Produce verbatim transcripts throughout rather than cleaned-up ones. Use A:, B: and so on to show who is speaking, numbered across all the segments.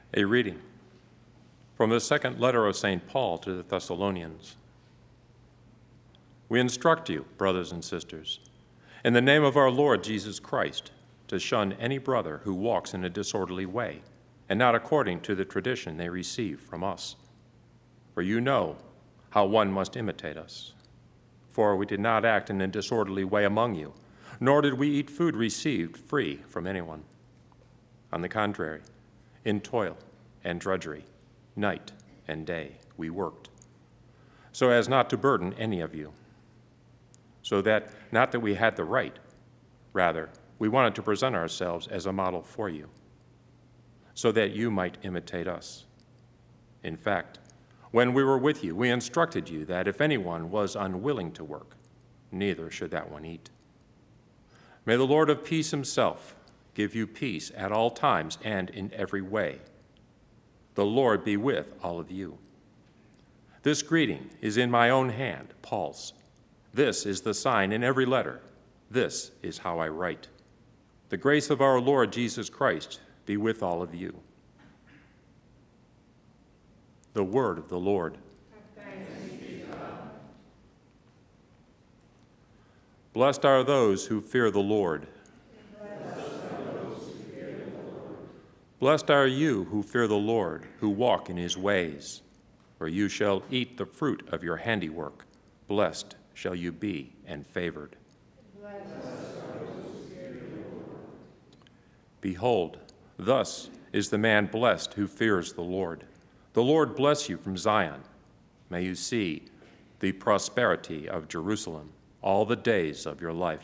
A: A reading from the second letter of Saint Paul to the Thessalonians. We instruct you, brothers and sisters, in the name of our Lord Jesus Christ, to shun any brother who walks in a disorderly way, and not according to the tradition they receive from us. For you know how one must imitate us. For we did not act in a disorderly way among you, nor did we eat food received free from anyone. On the contrary, in toil and drudgery, night and day, we worked, so as not to burden any of you. So that, not that we had the right, rather, we wanted to present ourselves as a model for you, so that you might imitate us. In fact, when we were with you, we instructed you that if anyone was unwilling to work, neither should that one eat. May the Lord of peace himself give you peace at all times and in every way. The Lord be with all of you. This greeting is in my own hand, Paul's. This is the sign in every letter. This is how I write. The grace of our Lord Jesus Christ be with all of you. The word of the Lord.
B: Thanks be to God.
A: Blessed are those who fear the Lord. Blessed are you who fear the Lord, who walk in his ways, for you shall eat the fruit of your handiwork. Blessed shall you be and favored. Behold, thus is the man blessed who fears the Lord. The Lord bless you from Zion. May you see the prosperity of Jerusalem all the days of your life.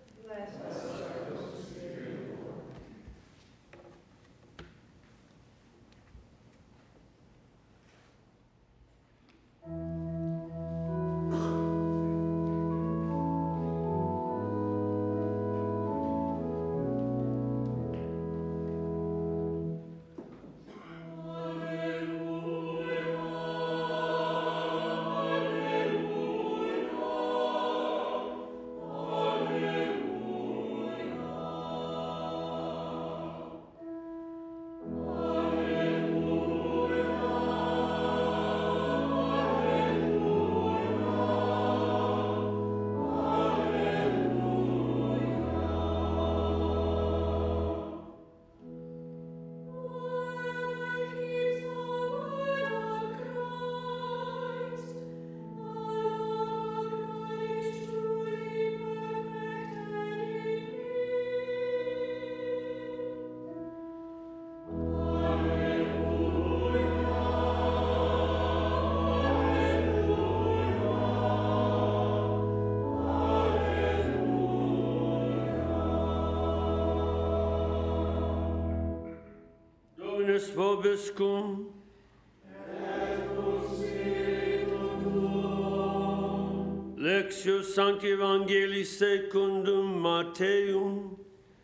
C: Dominus vobiscum.
B: Et possit tuo.
C: Lectio Sancti Evangelii secundum Matteum.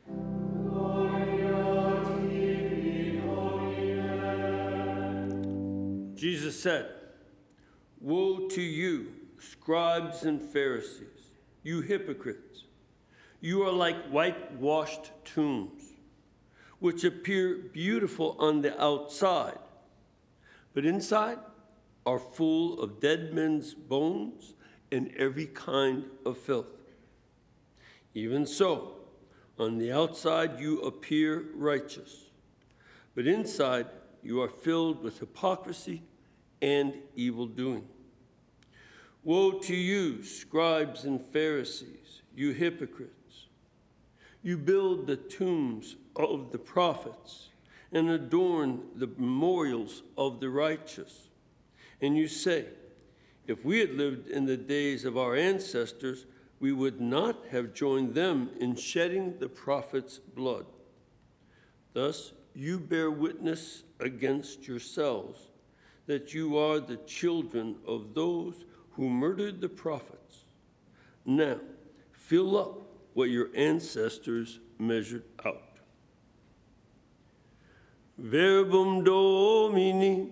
B: Gloria tibi, Domine.
C: Jesus said, "Woe to you, scribes and Pharisees, you hypocrites! You are like whitewashed tombs, which appear beautiful on the outside, but inside are full of dead men's bones and every kind of filth. Even so, on the outside you appear righteous, but inside you are filled with hypocrisy and evil doing. Woe to you, scribes and Pharisees, you hypocrites! You build the tombs of the prophets and adorn the memorials of the righteous. And you say, if we had lived in the days of our ancestors, we would not have joined them in shedding the prophets' blood. Thus, you bear witness against yourselves that you are the children of those who murdered the prophets. Now, fill up what your ancestors measured out." Verbum Domini.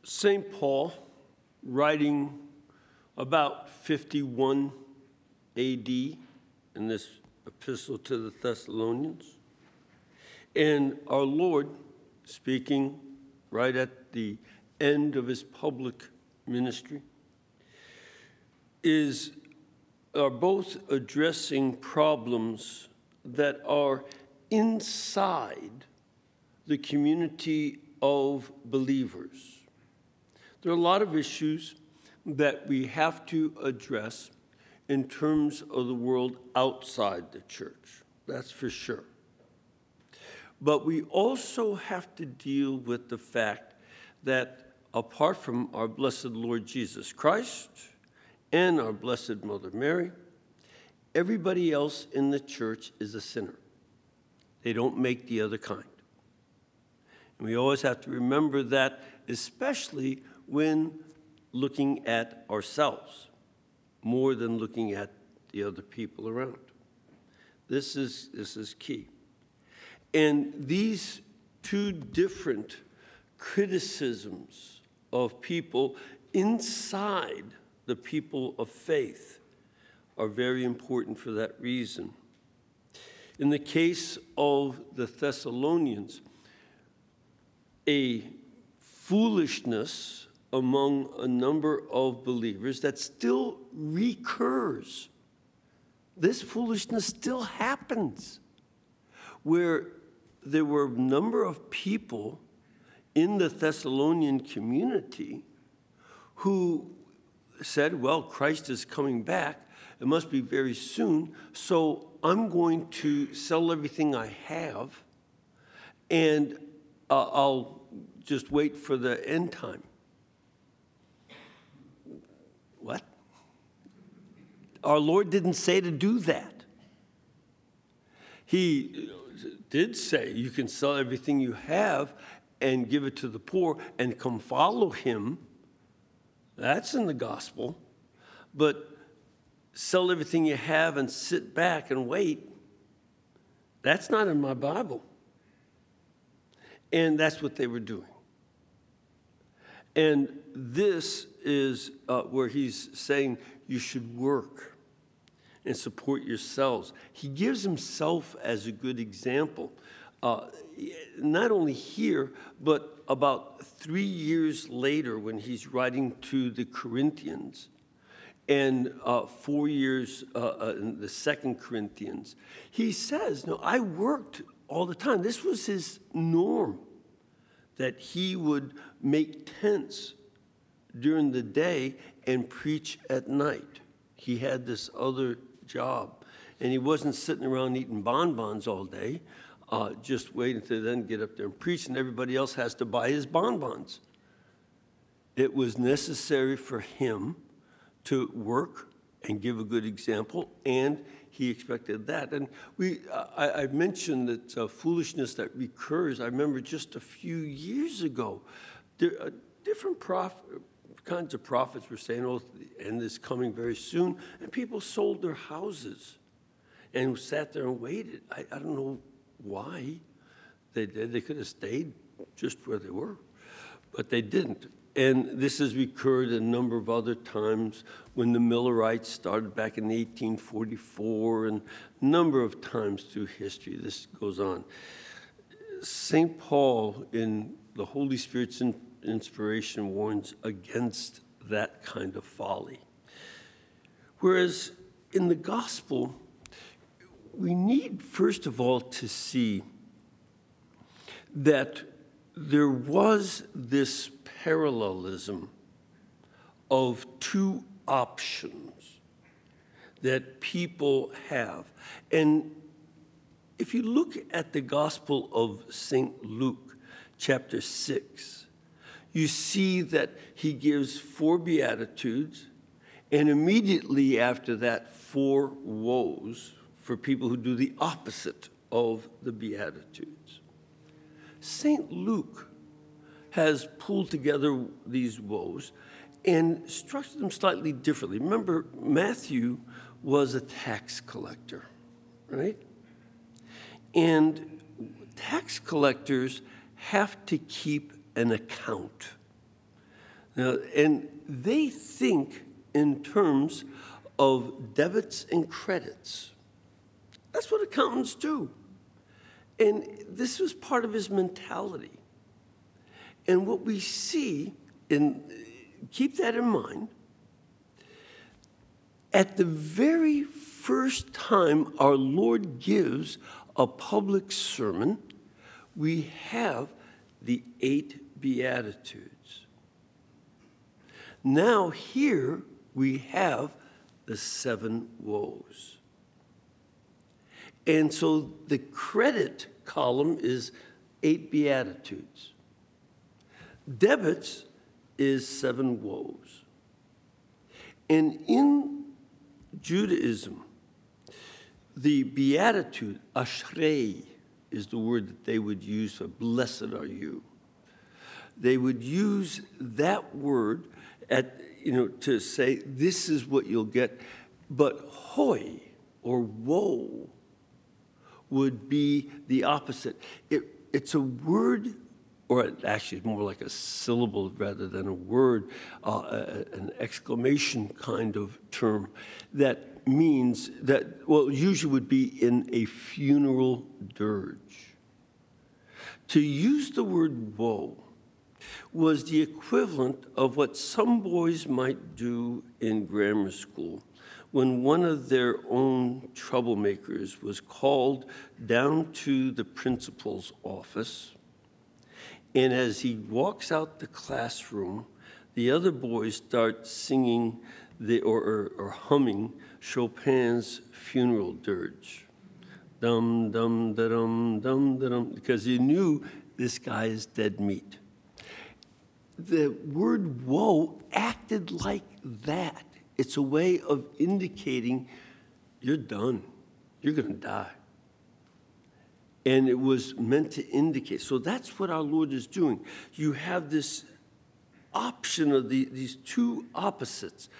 C: Saint Paul, writing about fifty-one A D in this epistle to the Thessalonians, and our Lord, speaking right at the end of his public ministry, is are both addressing problems that are inside the community of believers. There are a lot of issues that we have to address in terms of the world outside the church, that's for sure. But we also have to deal with the fact that apart from our blessed Lord Jesus Christ and our Blessed Mother Mary, everybody else in the church is a sinner. They don't make the other kind. And we always have to remember that, especially when looking at ourselves, more than looking at the other people around. This is, this is key. And these two different criticisms of people inside the people of faith are very important for that reason. In the case of the Thessalonians, a foolishness among a number of believers that still recurs. This foolishness still happens, where there were a number of people in the Thessalonian community who said, well, Christ is coming back. It must be very soon. So I'm going to sell everything I have, and uh, I'll just wait for the end time. What? Our Lord didn't say to do that. He did say you can sell everything you have and give it to the poor and come follow him. That's in the gospel. But sell everything you have and sit back and wait, that's not in my Bible. And that's what they were doing. And this is uh, where he's saying you should work and support yourselves. He gives himself as a good example, uh, not only here, but about three years later when he's writing to the Corinthians, and uh, four years uh, uh, in the Second Corinthians. He says, no, I worked all the time. This was his norm, that he would make tents during the day and preach at night. He had this other job, and he wasn't sitting around eating bonbons all day, uh, just waiting to then get up there and preach, and everybody else has to buy his bonbons. It was necessary for him to work and give a good example, and he expected that. And we, I, I mentioned that uh, foolishness that recurs. I remember just a few years ago, there, uh, different prof, kinds of prophets were saying, oh, the end is coming very soon, and people sold their houses and sat there and waited. I, I don't know why they did. They could have stayed just where they were, but they didn't. And this has recurred a number of other times when the Millerites started back in eighteen forty-four, and a number of times through history. This goes on. Saint Paul, in the Holy Spirit's inspiration, warns against that kind of folly. Whereas in the gospel, we need, first of all, to see that there was this parallelism of two options that people have. And if you look at the Gospel of Saint Luke, chapter six, you see that he gives four Beatitudes, and immediately after that, four woes for people who do the opposite of the Beatitudes. Saint Luke has pulled together these woes and structured them slightly differently. Remember, Matthew was a tax collector, right? And tax collectors have to keep an account. Now, and they think in terms of debits and credits. That's what accountants do. And this was part of his mentality. And what we see, and keep that in mind, at the very first time our Lord gives a public sermon, we have the eight Beatitudes. Now here we have the seven woes. And so the credit column is eight Beatitudes. Debits is seven woes. And in Judaism, the beatitude, ashrei, is the word that they would use for blessed are you. They would use that word at, you know, to say this is what you'll get, but hoi or woe would be the opposite. It, it's a word, or actually it's more like a syllable rather than a word, uh, an exclamation kind of term that means that, well, usually would be in a funeral dirge. To use the word woe was the equivalent of what some boys might do in grammar school when one of their own troublemakers was called down to the principal's office. And as he walks out the classroom, the other boys start singing the, or, or, or humming Chopin's funeral dirge. Dum, dum, da, dum, dum, da, dum, because you knew this guy is dead meat. The word woe acted like that. It's a way of indicating you're done. You're going to die. And it was meant to indicate. So that's what our Lord is doing. You have this option of the, these two opposites.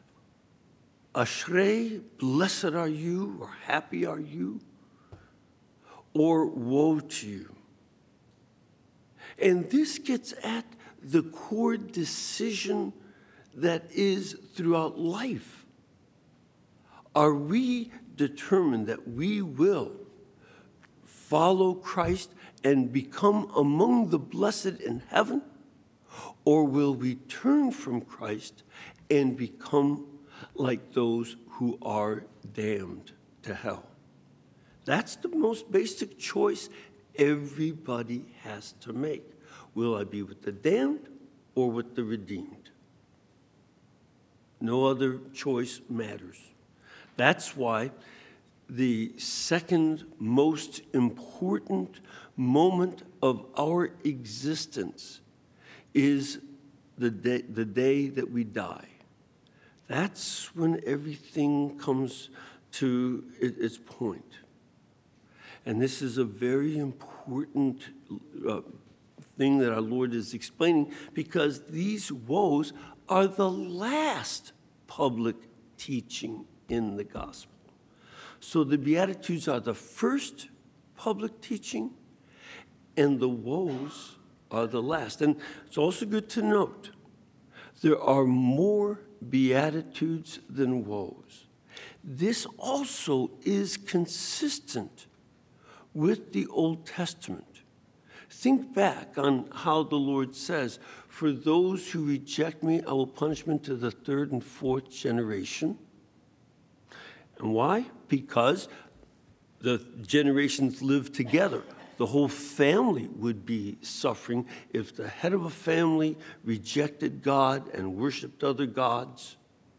C: Ashrei, blessed are you, or happy are you, or woe to you. And this gets at the core decision that is throughout life. Are we determined that we will follow Christ and become among the blessed in heaven? Or will we turn from Christ and become like those who are damned to hell? That's the most basic choice everybody has to make. Will I be with the damned or with the redeemed? No other choice matters. That's why the second most important moment of our existence is the day, the day that we die. That's when everything comes to its point. And this is a very important uh, thing that our Lord is explaining, because these woes are the last public teaching in the gospel. So the Beatitudes are the first public teaching, and the woes are the last. And it's also good to note, there are more Beatitudes than woes. This also is consistent with the Old Testament. Think back on how the Lord says, for those who reject me, I will punish them to the third and fourth generation. And why? Because the generations live together. The whole family would be suffering if the head of a family rejected God and worshiped other gods.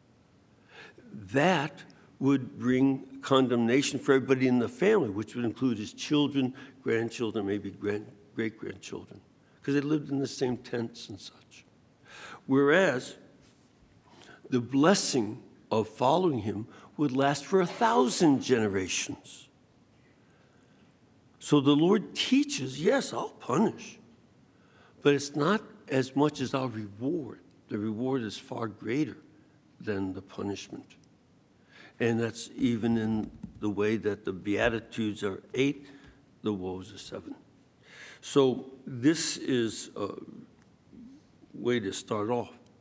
C: That would bring condemnation for everybody in the family, which would include his children, grandchildren, maybe grand, great-grandchildren, because they lived in the same tents and such. Whereas the blessing of following him would last for a thousand generations. So the Lord teaches, yes, I'll punish, but it's not as much as I'll reward. The reward is far greater than the punishment. And that's even in the way that the Beatitudes are eight, the woes are seven. So this is a way to start off.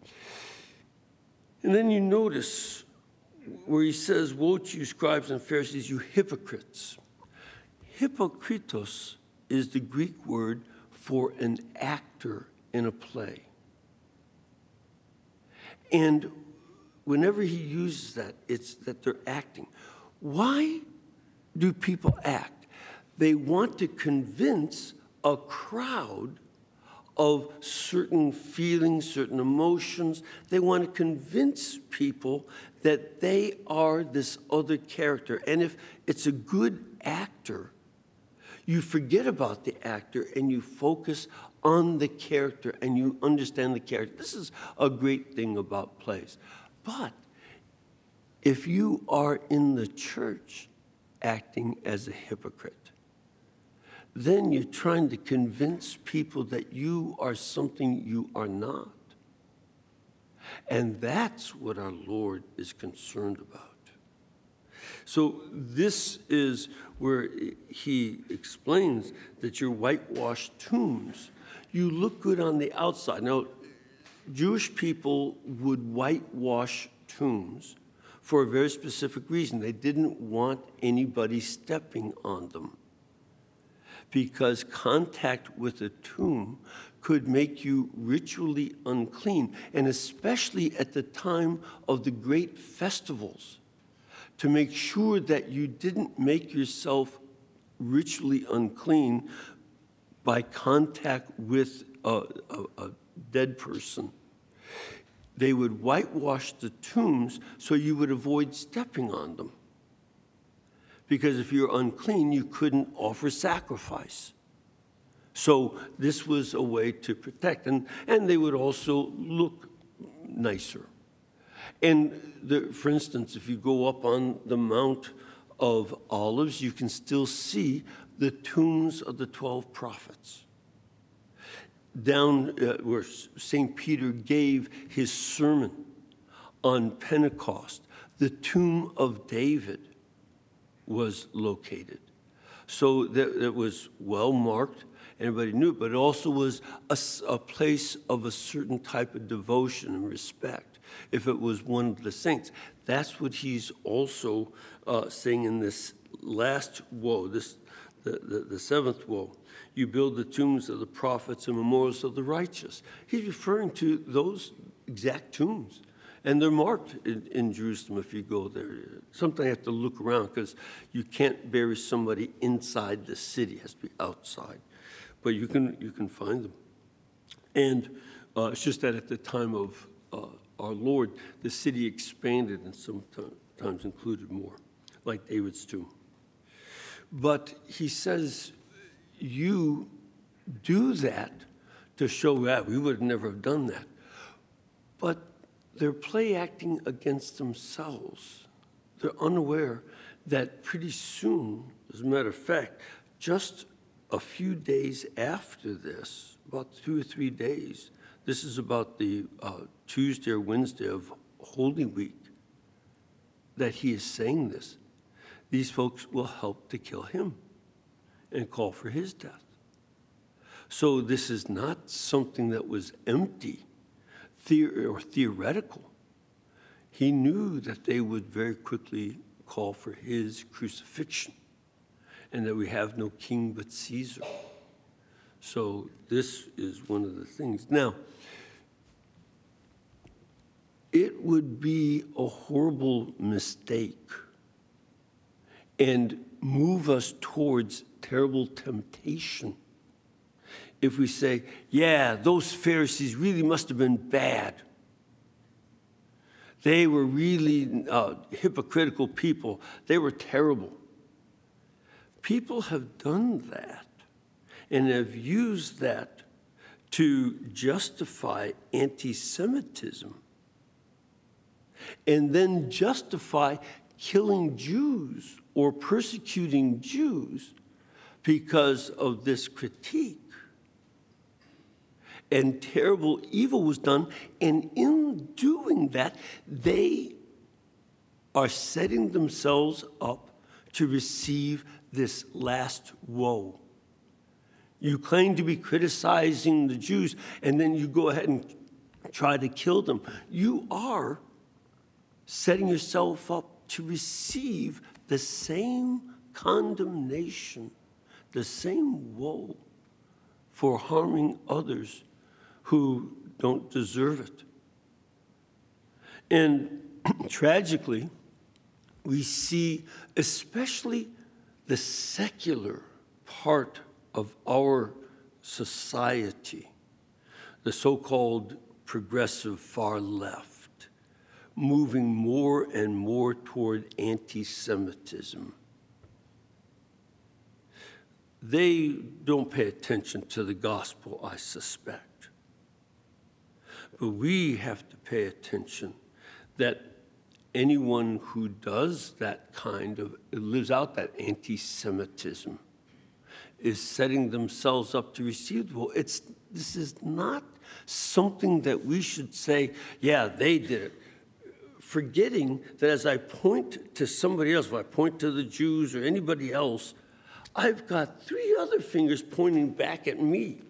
C: And then you notice where he says, woe to you, scribes and Pharisees, you hypocrites. Hypokritos is the Greek word for an actor in a play. And whenever he uses that, it's that they're acting. Why do people act? They want to convince a crowd of certain feelings, certain emotions. They want to convince people that they are this other character. And if it's a good actor, you forget about the actor and you focus on the character and you understand the character. This is a great thing about plays. But if you are in the church acting as a hypocrite, then you're trying to convince people that you are something you are not. And that's what our Lord is concerned about. So this is where he explains that your whitewashed tombs, you look good on the outside. Now, Jewish people would whitewash tombs for a very specific reason. They didn't want anybody stepping on them, because contact with a tomb could make you ritually unclean, and especially at the time of the great festivals, to make sure that you didn't make yourself ritually unclean by contact with a, a, a dead person. They would whitewash the tombs so you would avoid stepping on them. Because if you're unclean, you couldn't offer sacrifice. So this was a way to protect. And, and they would also look nicer. And the, for instance, if you go up on the Mount of Olives, you can still see the tombs of the twelve prophets. Down uh, where Saint Peter gave his sermon on Pentecost, the tomb of David was located. So that it was well marked, everybody knew it, but it also was a, a place of a certain type of devotion and respect, if it was one of the saints. That's what he's also uh, saying in this last woe, this the, the, the seventh woe. You build the tombs of the prophets and memorials of the righteous. He's referring to those exact tombs. And they're marked in, in Jerusalem if you go there. Sometimes you have to look around because you can't bury somebody inside the city. It has to be outside. But you can, you can find them. And uh, it's just that at the time of uh, our Lord, the city expanded and sometimes included more, like David's tomb. But he says, you do that to show that. We would never have done that. But they're play acting against themselves. They're unaware that pretty soon, as a matter of fact, just a few days after this, about two or three days, this is about the uh, Tuesday or Wednesday of Holy Week, that he is saying this. These folks will help to kill him and call for his death. So this is not something that was empty or theoretical. He knew that they would very quickly call for his crucifixion and that we have no king but Caesar. So this is one of the things. Now, it would be a horrible mistake and move us towards terrible temptation if we say, yeah, those Pharisees really must have been bad. They were really uh, hypocritical people. They were terrible. People have done that and have used that to justify anti-Semitism and then justify killing Jews or persecuting Jews because of this critique. And terrible evil was done, and in doing that, they are setting themselves up to receive this last woe. You claim to be criticizing the Jews, and then you go ahead and try to kill them. You are setting yourself up to receive the same condemnation, the same woe for harming others who don't deserve it. And tragically, we see especially the secular part of our society, the so-called progressive far left, moving more and more toward anti-Semitism. They don't pay attention to the gospel, I suspect. But we have to pay attention that anyone who does that kind of, lives out that anti-Semitism, is setting themselves up to receive the woe. It's, this is not something that we should say, yeah, they did it. Forgetting that as I point to somebody else, if I point to the Jews or anybody else, I've got three other fingers pointing back at me.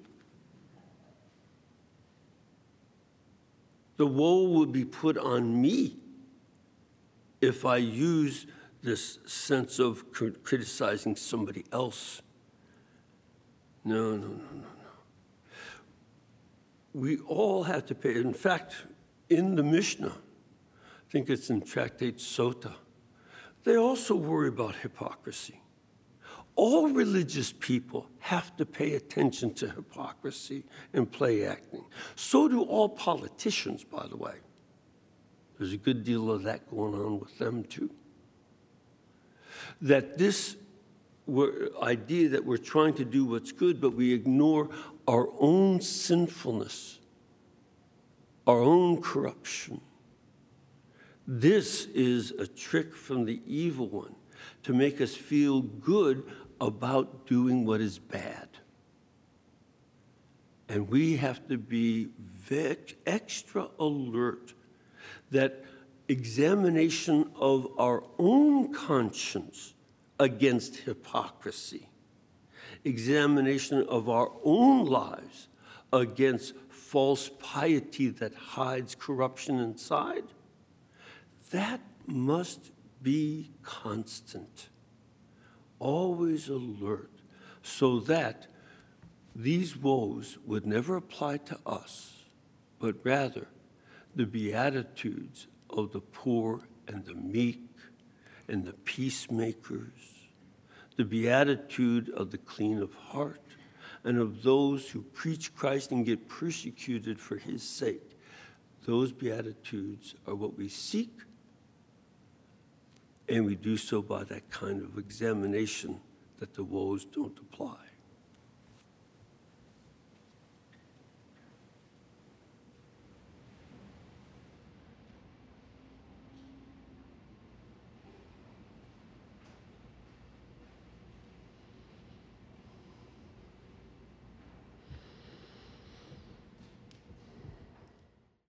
C: The woe would be put on me if I use this sense of criticizing somebody else. No, no, no, no, no. We all have to pay. In fact, in the Mishnah, I think it's in Tractate Sota, they also worry about hypocrisy. All religious people have to pay attention to hypocrisy and play acting. So do all politicians, by the way. There's a good deal of that going on with them, too. That this idea that we're trying to do what's good, but we ignore our own sinfulness, our own corruption. This is a trick from the evil one to make us feel good about doing what is bad. And we have to be extra alert that examination of our own conscience against hypocrisy, examination of our own lives against false piety that hides corruption inside, that must be constant, always alert, so that these woes would never apply to us, but rather the beatitudes of the poor and the meek and the peacemakers, the beatitude of the clean of heart, and of those who preach Christ and get persecuted for his sake. Those beatitudes are what we seek, and we do so by that kind of examination that the woes don't apply.